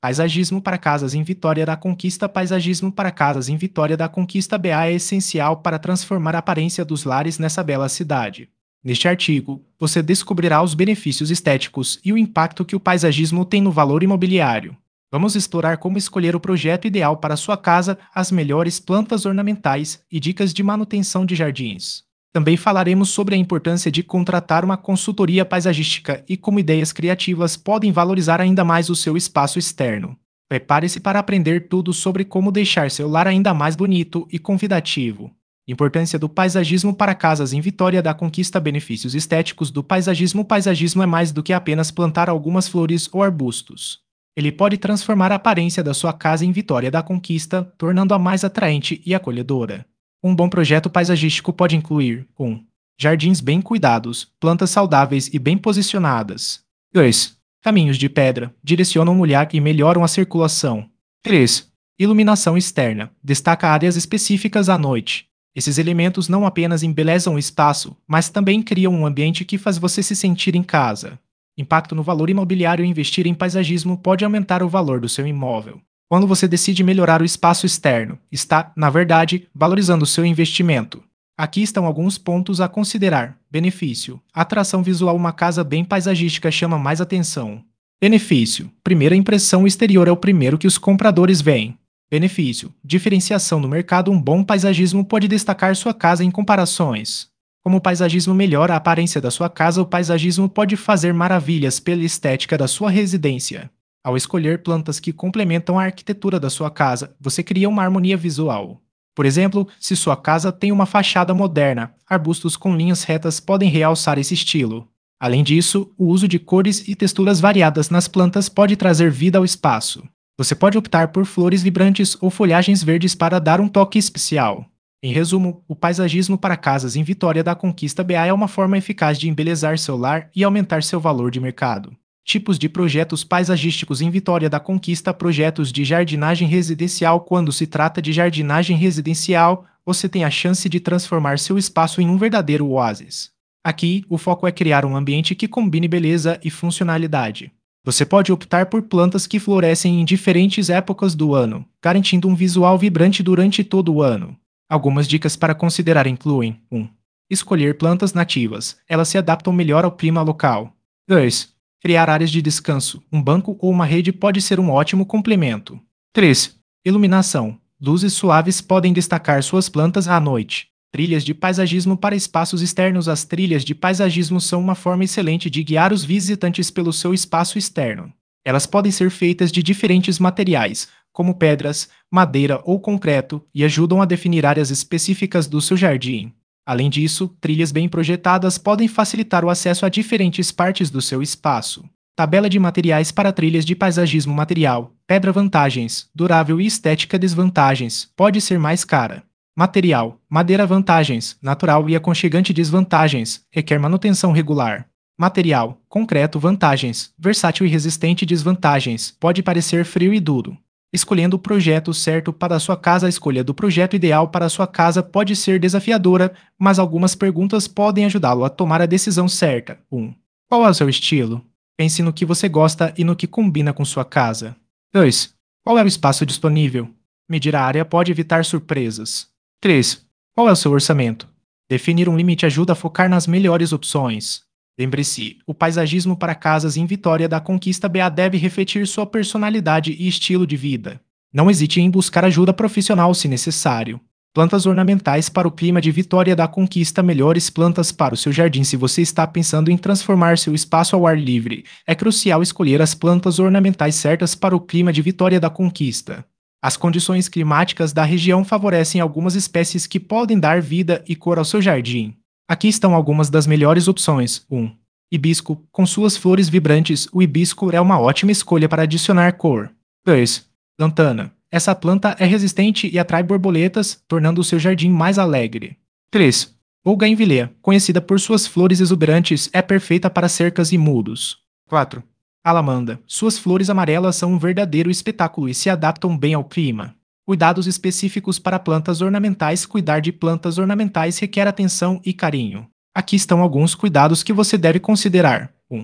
Paisagismo para casas em Vitória da Conquista. Paisagismo para casas em Vitória da Conquista BA é essencial para transformar a aparência dos lares nessa bela cidade. Neste artigo, você descobrirá os benefícios estéticos e o impacto que o paisagismo tem no valor imobiliário. Vamos explorar como escolher o projeto ideal para sua casa, as melhores plantas ornamentais e dicas de manutenção de jardins. Também falaremos sobre a importância de contratar uma consultoria paisagística e como ideias criativas podem valorizar ainda mais o seu espaço externo. Prepare-se para aprender tudo sobre como deixar seu lar ainda mais bonito e convidativo. Importância do paisagismo para casas em Vitória da Conquista. Benefícios estéticos do paisagismo. O paisagismo é mais do que apenas plantar algumas flores ou arbustos. Ele pode transformar a aparência da sua casa em Vitória da Conquista, tornando-a mais atraente e acolhedora. Um bom projeto paisagístico pode incluir 1. Jardins bem cuidados, plantas saudáveis e bem posicionadas. 2. Caminhos de pedra, direcionam o olhar e melhoram a circulação. 3. Iluminação externa, destaca áreas específicas à noite. Esses elementos não apenas embelezam o espaço, mas também criam um ambiente que faz você se sentir em casa. Impacto no valor imobiliário. Investir em paisagismo pode aumentar o valor do seu imóvel. Quando você decide melhorar o espaço externo, está, na verdade, valorizando o seu investimento. Aqui estão alguns pontos a considerar. Benefício: atração visual. Uma casa bem paisagística chama mais atenção. Benefício: primeira impressão. O exterior é o primeiro que os compradores veem. Benefício: diferenciação no mercado. Um bom paisagismo pode destacar sua casa em comparações. Como o paisagismo melhora a aparência da sua casa, o paisagismo pode fazer maravilhas pela estética da sua residência. Ao escolher plantas que complementam a arquitetura da sua casa, você cria uma harmonia visual. Por exemplo, se sua casa tem uma fachada moderna, arbustos com linhas retas podem realçar esse estilo. Além disso, o uso de cores e texturas variadas nas plantas pode trazer vida ao espaço. Você pode optar por flores vibrantes ou folhagens verdes para dar um toque especial. Em resumo, o paisagismo para casas em Vitória da Conquista BA é uma forma eficaz de embelezar seu lar e aumentar seu valor de mercado. Tipos de projetos paisagísticos em Vitória da Conquista. Projetos de jardinagem residencial. Quando se trata de jardinagem residencial, você tem a chance de transformar seu espaço em um verdadeiro oásis. Aqui, o foco é criar um ambiente que combine beleza e funcionalidade. Você pode optar por plantas que florescem em diferentes épocas do ano, garantindo um visual vibrante durante todo o ano. Algumas dicas para considerar incluem: 1. Escolher plantas nativas. Elas se adaptam melhor ao clima local. 2. Criar áreas de descanso. Um banco ou uma rede pode ser um ótimo complemento. 3. Iluminação. Luzes suaves podem destacar suas plantas à noite. Trilhas de paisagismo para espaços externos. As trilhas de paisagismo são uma forma excelente de guiar os visitantes pelo seu espaço externo. Elas podem ser feitas de diferentes materiais, como pedras, madeira ou concreto, e ajudam a definir áreas específicas do seu jardim. Além disso, trilhas bem projetadas podem facilitar o acesso a diferentes partes do seu espaço. Tabela de materiais para trilhas de paisagismo. Material: pedra. Vantagens: durável e estética. Desvantagens: pode ser mais cara. Material: madeira. Vantagens: natural e aconchegante. Desvantagens: requer manutenção regular. Material: concreto. Vantagens: versátil e resistente. Desvantagens: pode parecer frio e duro. Escolhendo o projeto certo para a sua casa. A escolha do projeto ideal para a sua casa pode ser desafiadora, mas algumas perguntas podem ajudá-lo a tomar a decisão certa. 1. Qual é o seu estilo? Pense no que você gosta e no que combina com sua casa. 2. Qual é o espaço disponível? Medir a área pode evitar surpresas. 3. Qual é o seu orçamento? Definir um limite ajuda a focar nas melhores opções. Lembre-se, o paisagismo para casas em Vitória da Conquista BA deve refletir sua personalidade e estilo de vida. Não hesite em buscar ajuda profissional se necessário. Plantas ornamentais para o clima de Vitória da Conquista. Melhores plantas para o seu jardim. Se você está pensando em transformar seu espaço ao ar livre, é crucial escolher as plantas ornamentais certas para o clima de Vitória da Conquista. As condições climáticas da região favorecem algumas espécies que podem dar vida e cor ao seu jardim. Aqui estão algumas das melhores opções. 1. Hibisco. Com suas flores vibrantes, o hibisco é uma ótima escolha para adicionar cor. 2. Lantana. Essa planta é resistente e atrai borboletas, tornando o seu jardim mais alegre. 3. Bougainvillea. Conhecida por suas flores exuberantes, é perfeita para cercas e muros. 4. Alamanda. Suas flores amarelas são um verdadeiro espetáculo e se adaptam bem ao clima. Cuidados específicos para plantas ornamentais. Cuidar de plantas ornamentais requer atenção e carinho. Aqui estão alguns cuidados que você deve considerar. 1.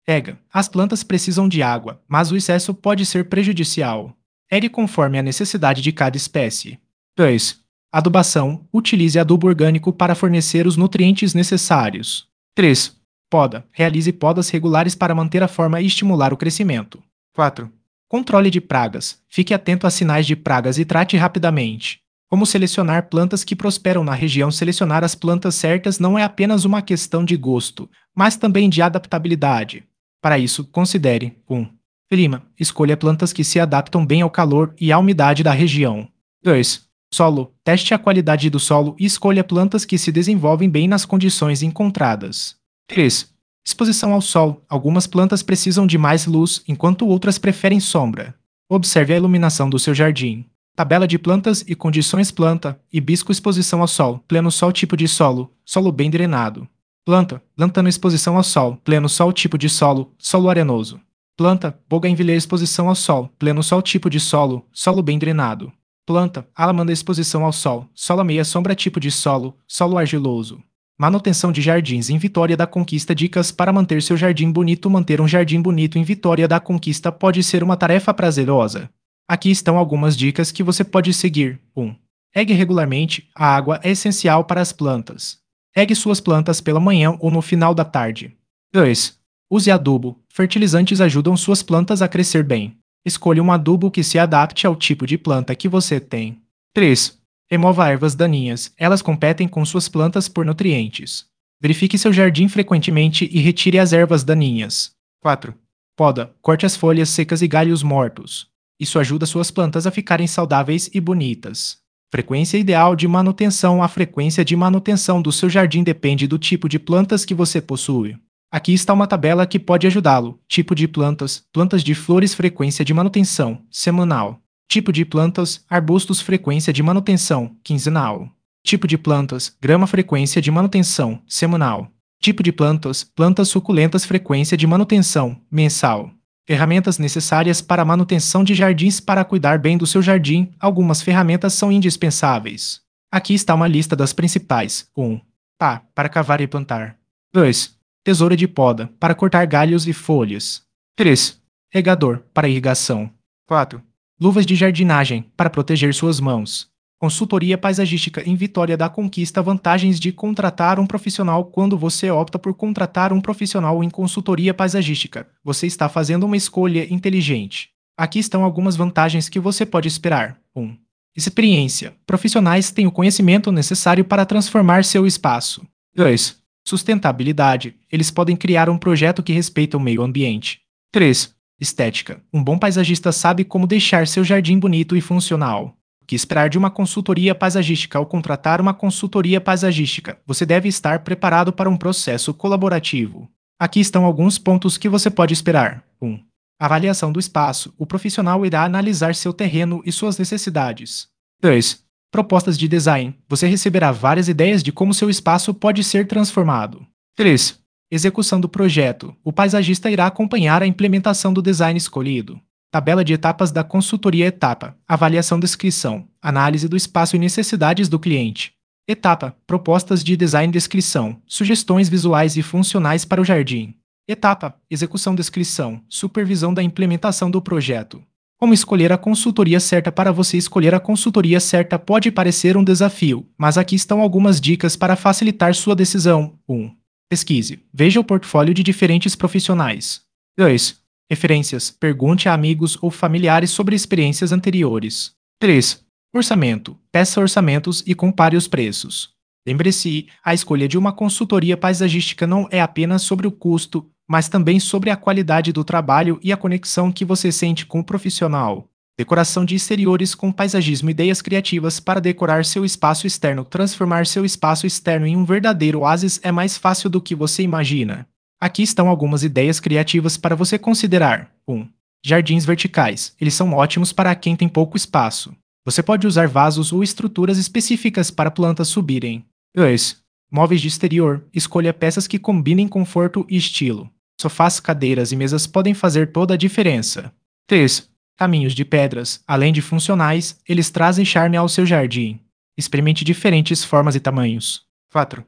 Pega. As plantas precisam de água, mas o excesso pode ser prejudicial. Regue conforme a necessidade de cada espécie. 2. Adubação. Utilize adubo orgânico para fornecer os nutrientes necessários. 3. Poda. Realize podas regulares para manter a forma e estimular o crescimento. 4. Controle de pragas. Fique atento a sinais de pragas e trate rapidamente. Como selecionar plantas que prosperam na região? Selecionar as plantas certas não é apenas uma questão de gosto, mas também de adaptabilidade. Para isso, considere 1. Clima. Escolha plantas que se adaptam bem ao calor e à umidade da região. 2. Solo. Teste a qualidade do solo e escolha plantas que se desenvolvem bem nas condições encontradas. 3. Exposição ao sol. Algumas plantas precisam de mais luz, enquanto outras preferem sombra. Observe a iluminação do seu jardim. Tabela de plantas e condições. Planta, hibisco. Exposição ao sol, pleno sol. Tipo de solo, solo bem drenado. Planta, lantana. Exposição ao sol, pleno sol. Tipo de solo, solo arenoso. Planta, bougainvillea. Exposição ao sol, pleno sol. Tipo de solo, solo bem drenado. Planta, alamanda. Exposição ao sol, solo à meia sombra. Tipo de solo, solo argiloso. Manutenção de jardins em Vitória da Conquista. Dicas para manter seu jardim bonito. Manter um jardim bonito em Vitória da Conquista pode ser uma tarefa prazerosa. Aqui estão algumas dicas que você pode seguir. 1. Regue regularmente. A água é essencial para as plantas. Regue suas plantas pela manhã ou no final da tarde. 2. Use adubo. Fertilizantes ajudam suas plantas a crescer bem. Escolha um adubo que se adapte ao tipo de planta que você tem. 3. Remova ervas daninhas. Elas competem com suas plantas por nutrientes. Verifique seu jardim frequentemente e retire as ervas daninhas. 4. Poda. Corte as folhas secas e galhos mortos. Isso ajuda suas plantas a ficarem saudáveis e bonitas. Frequência ideal de manutenção. A frequência de manutenção do seu jardim depende do tipo de plantas que você possui. Aqui está uma tabela que pode ajudá-lo. Tipo de plantas, plantas de flores. Frequência de manutenção, semanal. Tipo de plantas, arbustos. Frequência de manutenção, quinzenal. Tipo de plantas, grama. Frequência de manutenção, semanal. Tipo de plantas, plantas suculentas. Frequência de manutenção, mensal. Ferramentas necessárias para a manutenção de jardins. Para cuidar bem do seu jardim, algumas ferramentas são indispensáveis. Aqui está uma lista das principais. 1. Pá, para cavar e plantar. 2. Tesoura de poda, para cortar galhos e folhas. 3. Regador, para irrigação. 4. Luvas de jardinagem, para proteger suas mãos. Consultoria paisagística em Vitória da Conquista. Vantagens de contratar um profissional. Quando você opta por contratar um profissional em consultoria paisagística, você está fazendo uma escolha inteligente. Aqui estão algumas vantagens que você pode esperar. 1. Experiência. Profissionais têm o conhecimento necessário para transformar seu espaço. 2. Sustentabilidade. Eles podem criar um projeto que respeita o meio ambiente. 3. Estética. Um bom paisagista sabe como deixar seu jardim bonito e funcional. O que esperar de uma consultoria paisagística? Ao contratar uma consultoria paisagística, você deve estar preparado para um processo colaborativo. Aqui estão alguns pontos que você pode esperar. 1. Avaliação do espaço. O profissional irá analisar seu terreno e suas necessidades. 2. Propostas de design. Você receberá várias ideias de como seu espaço pode ser transformado. 3. Execução do projeto. O paisagista irá acompanhar a implementação do design escolhido. Tabela de etapas da consultoria. Etapa: avaliação, descrição, análise do espaço e necessidades do cliente. Etapa: propostas de design, descrição, sugestões visuais e funcionais para o jardim. Etapa: execução, descrição, supervisão da implementação do projeto. Como escolher a consultoria certa? Para você escolher a consultoria certa pode parecer um desafio, mas aqui estão algumas dicas para facilitar sua decisão. 1. Pesquise. Veja o portfólio de diferentes profissionais. 2. Referências. Pergunte a amigos ou familiares sobre experiências anteriores. 3. Orçamento. Peça orçamentos e compare os preços. Lembre-se, a escolha de uma consultoria paisagística não é apenas sobre o custo, mas também sobre a qualidade do trabalho e a conexão que você sente com o profissional. Decoração de exteriores com paisagismo. Ideias criativas para decorar seu espaço externo. Transformar seu espaço externo em um verdadeiro oásis é mais fácil do que você imagina. Aqui estão algumas ideias criativas para você considerar. 1. Jardins verticais. Eles são ótimos para quem tem pouco espaço. Você pode usar vasos ou estruturas específicas para plantas subirem. 2. Móveis de exterior. Escolha peças que combinem conforto e estilo. Sofás, cadeiras e mesas podem fazer toda a diferença. 3. Caminhos de pedras. Além de funcionais, eles trazem charme ao seu jardim. Experimente diferentes formas e tamanhos. 4.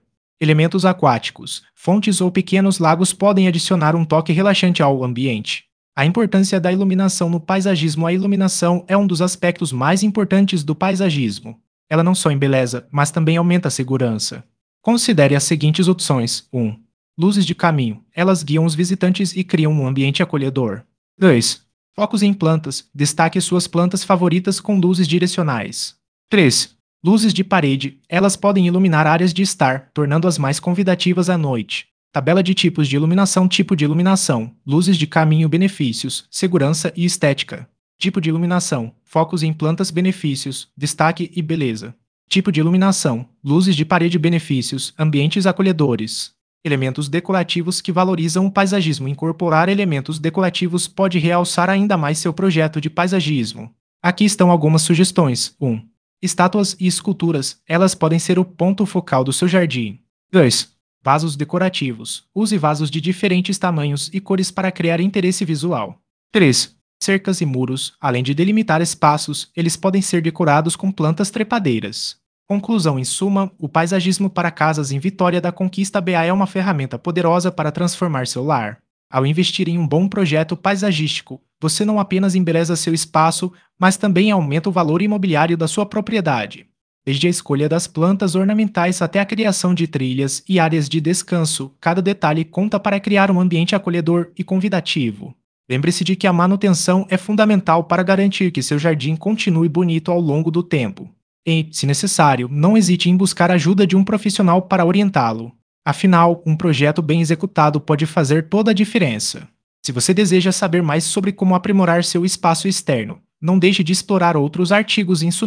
Elementos aquáticos, fontes ou pequenos lagos podem adicionar um toque relaxante ao ambiente. A importância da iluminação no paisagismo. A iluminação é um dos aspectos mais importantes do paisagismo. Ela não só embeleza, mas também aumenta a segurança. Considere as seguintes opções: 1. Luzes de caminho. Elas guiam os visitantes e criam um ambiente acolhedor. 2. Focos em plantas. Destaque suas plantas favoritas com luzes direcionais. 3. Luzes de parede. Elas podem iluminar áreas de estar, tornando-as mais convidativas à noite. Tabela de tipos de iluminação. Tipo de iluminação. Luzes de caminho. Benefícios, segurança e estética. Tipo de iluminação. Focos em plantas. Benefícios, destaque e beleza. Tipo de iluminação. Luzes de parede. Benefícios, ambientes acolhedores. Elementos decorativos que valorizam o paisagismo. Incorporar elementos decorativos pode realçar ainda mais seu projeto de paisagismo. Aqui estão algumas sugestões. 1. Estátuas e esculturas. Elas podem ser o ponto focal do seu jardim. 2. Vasos decorativos. Use vasos de diferentes tamanhos e cores para criar interesse visual. 3. Cercas e muros. Além de delimitar espaços, eles podem ser decorados com plantas trepadeiras. Conclusão: em suma, o paisagismo para casas em Vitória da Conquista BA é uma ferramenta poderosa para transformar seu lar. Ao investir em um bom projeto paisagístico, você não apenas embeleza seu espaço, mas também aumenta o valor imobiliário da sua propriedade. Desde a escolha das plantas ornamentais até a criação de trilhas e áreas de descanso, cada detalhe conta para criar um ambiente acolhedor e convidativo. Lembre-se de que a manutenção é fundamental para garantir que seu jardim continue bonito ao longo do tempo. E, se necessário, não hesite em buscar a ajuda de um profissional para orientá-lo. Afinal, um projeto bem executado pode fazer toda a diferença. Se você deseja saber mais sobre como aprimorar seu espaço externo, não deixe de explorar outros artigos em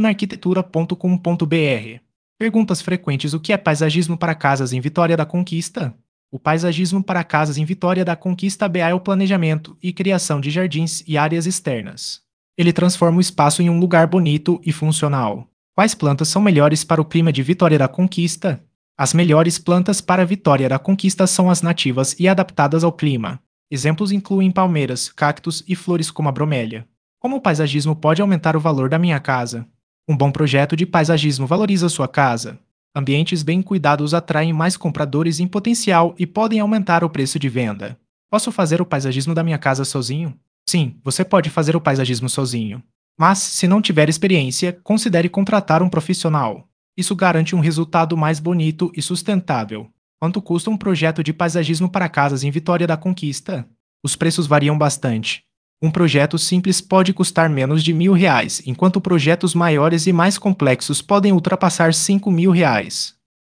sunarquitetura.com.br. Perguntas frequentes: o que é paisagismo para casas em Vitória da Conquista? O paisagismo para casas em Vitória da Conquista BA é o planejamento e criação de jardins e áreas externas. Ele transforma o espaço em um lugar bonito e funcional. Quais plantas são melhores para o clima de Vitória da Conquista? As melhores plantas para Vitória da Conquista são as nativas e adaptadas ao clima. Exemplos incluem palmeiras, cactos e flores como a bromélia. Como o paisagismo pode aumentar o valor da minha casa? Um bom projeto de paisagismo valoriza sua casa. Ambientes bem cuidados atraem mais compradores em potencial e podem aumentar o preço de venda. Posso fazer o paisagismo da minha casa sozinho? Sim, você pode fazer o paisagismo sozinho. Mas, se não tiver experiência, considere contratar um profissional. Isso garante um resultado mais bonito e sustentável. Quanto custa um projeto de paisagismo para casas em Vitória da Conquista? Os preços variam bastante. Um projeto simples pode custar menos de R$ 1.000, enquanto projetos maiores e mais complexos podem ultrapassar R$ 5.000.